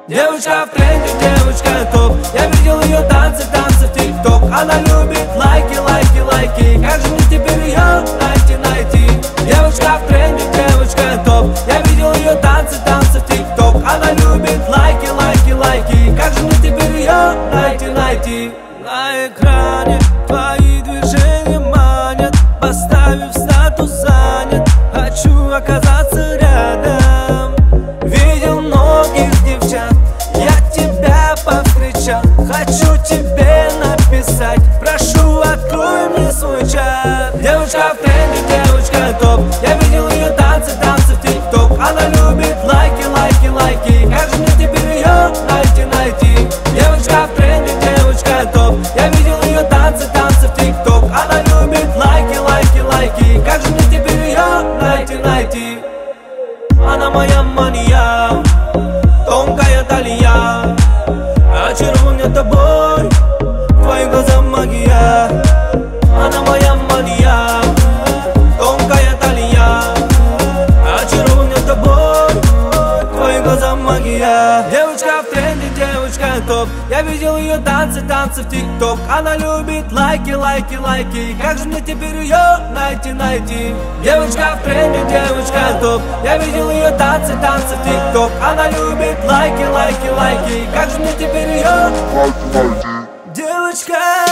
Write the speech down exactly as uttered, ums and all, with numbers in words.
Девочка в тренде, девочка топ. Я видел ее танцы, танцы в тик-ток. Она любит лайки, лайки, лайки. Как же мне теперь ее найти, найти? Девочка в тренде, девочка топ. Я видел ее танцы, танцы в тик-ток. Она любит лайки, лайки, лайки. Как же мне теперь ее найти, найти? На экране твои движения манят, поставив статус занят. Хочу оказаться рядом. Видел многих девчат, я тебя повстречал. Хочу тебе написать, прошу, открой мне свой чат. Девочка в тренде, девочка топ. Я видел ее танцы, танцы в тик-ток. Она любит лайки, лайки, лайки. Как же мне теперь ее найти, найти? Девочка в тренде, девочка топ. Я видел ее танцы, танцы в тик-ток. Она любит лайки, лайки, лайки. Как же мне теперь ее найти, найти? Она моя мания, тонкая талия. Очарован меня тобой, твои глаза магия. Она моя мания, тонкая талия. Очарован меня тобой, твои глаза магия. Девочка в тренде, девочка топ. Я видел ее танцы, танцы в тик-ток. Она любит лайки, лайки, лайки. Как же мне теперь ее найти, найти? Девочка в тренде, девочка топ. Я видел ее танцы, танцы в тик-ток. Она любит лайки, лайки, лайки. Как же мне теперь ее найти, найти? Девочка